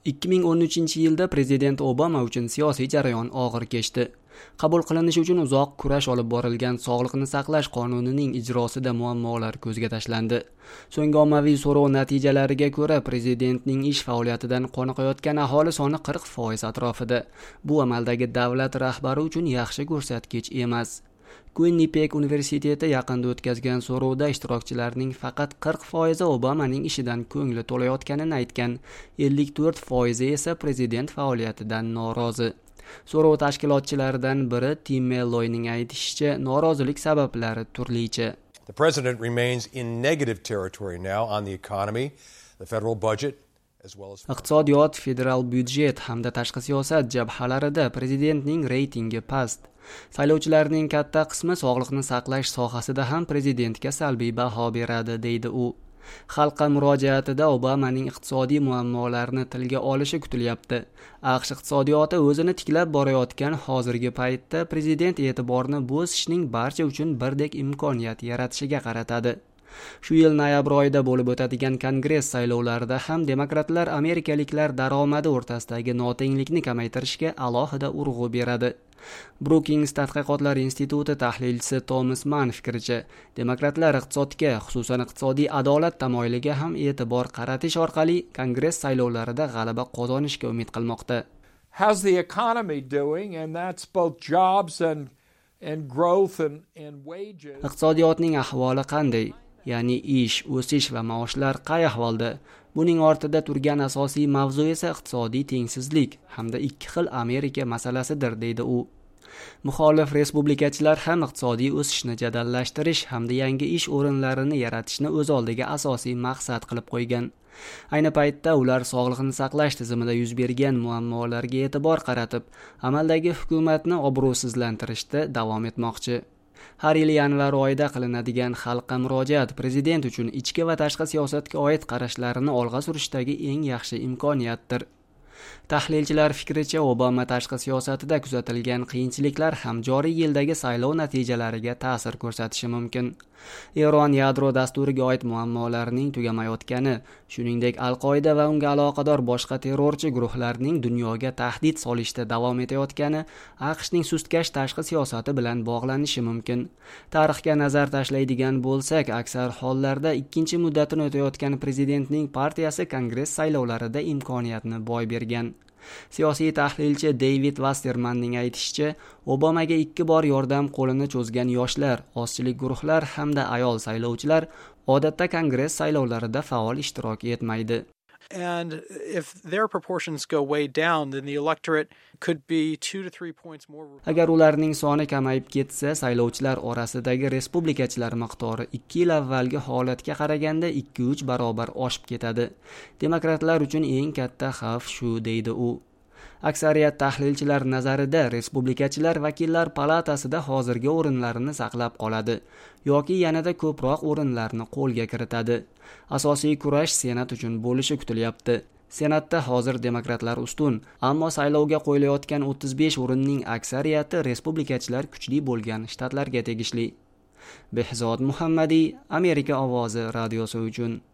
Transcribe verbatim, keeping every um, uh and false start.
ikki ming o'n uchinchi yilda prezident Obama uchun siyosiy jarayon og'ir kechdi. Qabul qilinishi uchun uzoq kurash olib borilgan sog'liqni saqlash qonunining ijrosida muammolar ko'zga tashlandi. So'nggi ommaviy so'rov natijalariga ko'ra, prezidentning ish faoliyatidan qoniqayotgan aholi soni qirq foiz atrofida. Bu amaldagi davlat rahbari uchun yaxshi ko'rsatkich emas. Quinnipiac universiteti yaqinda o'tkazgan so'rovda ishtirokchilarning faqat qirq foizi Obamaning ishidan ko'ngli to'layotganini aytgan, ellik to'rt foizi esa prezident faoliyatidan norozi. So'rov tashkilotchilaridan biri Tim Malloyning aytishicha, norozilik sabablari turlicha. The president remains in negative territory now on the economy, the federal budget, as well as iqtisodiyot, federal byudjet hamda tashqi siyosat jabhalarida prezidentning reytingi past. Saylovchilarning katta qismi sog'liqni saqlash sohasida ham prezidentga salbiy baho beradi, deydi u. Xalqqa murojaatida Obamaning iqtisodiy muammolarini tilga olishi kutilyapti. AQSh iqtisodiyoti o'zini tiklab borayotgan hozirgi paytda prezident e'tiborni bu o'sishning barcha uchun birdek imkoniyat yaratishiga qaratadi. Shu yil noyabr oyida bo'lib o'tadigan Kongress saylovlarida ham demokratlar amerikaliklar daromadi o'rtasidagi notenglikni kamaytirishga alohida urg'u beradi. Brookings tadqiqotlar instituti tahlilchisi Thomas Mann fikricha, demokratlar iqtisodga, xususan iqtisodiy adolat tamoyiliga ham e'tibor qaratish orqali Kongress saylovlarida g'alaba qozonishga umid qilmoqda. How's the economy doing? And that's both jobs and and growth and and wages. Iqtisodiyotning ahvoli qanday? Ya'ni ish, o'sish va maoshlar qay ahvolda? Buning ortida turgan asosiy mavzu esa iqtisodiy tengsizlik hamda ikki xil Amerika masalasidir, deydi u. Muxolif respublikachilar ham iqtisodiy o'sishni jadallashtirish hamda yangi ish o'rinlarini yaratishni o'z oldiga asosiy maqsad qilib qo'ygan. Ayni paytda ular sog'liqni saqlash tizimida yuz bergan muammolarga e'tibor qaratib, amaldagi hukumatni obro'sizlantirishda davom etmoqchi. Har yil yanvar oyida qilinadigan xalqqa murojaat prezident uchun ichki va tashqi siyosatga oid qarashlarini olg'a surishdagi eng yaxshi imkoniyatdir. Tahlilchilar fikricha, Obama tashqi siyosatida kuzatilgan qiyinchiliklar ham joriy yildagi saylov natijalariga ta'sir ko'rsatishi mumkin. Eron yadro dasturiga oid muammolarning tugamayotgani, shuningdek Al-Qoida va unga aloqador boshqa terrorchi guruhlarning dunyoga tahdid solishda davom etayotgani AQShning sustkash tashqi siyosati bilan bog'lanishi mumkin. Tarixga nazar tashlaydigan bo'lsak, aksar hollarda ikkinchi muddatini o'tayotgan prezidentning partiyasi Kongress saylovlarida imkoniyatni boy bergan. Siyosiy tahlilchi David Wassermanning aytishicha, Obamaga ikki bor yordam qo'lini cho'zgan yoshlar, ozchilik guruhlar hamda ayol saylovchilar odatda Kongress saylovlarida faol ishtirok etmaydi. And if their proportions go way down, then the electorate could be two to three points more. Agar ularning soni kamayib ketsa, saylovchilar orasidagi respublikachilar miqdori ikki yil avvalgi holatga qaraganda ikki uch barobar oshib ketadi. Demokratlar uchun eng katta xavf shu, deydi u. Aksariyat tahlilchilar nazarida respublikachilar vakillar palatasida hozirgi o'rinlarini saqlab qoladi yoki yanada ko'proq o'rinlarni qo'lga kiritadi. Asosiy kurash Senat uchun bo'lishi kutilyapti. Senatda hozir demokratlar ustun, ammo saylovga qo'yilayotgan o'ttiz besh o'rinning aksariyati respublikachilar kuchli bo'lgan shtatlarga tegishli. Behzod Muhammadiy, Amerika ovozi radiosi uchun.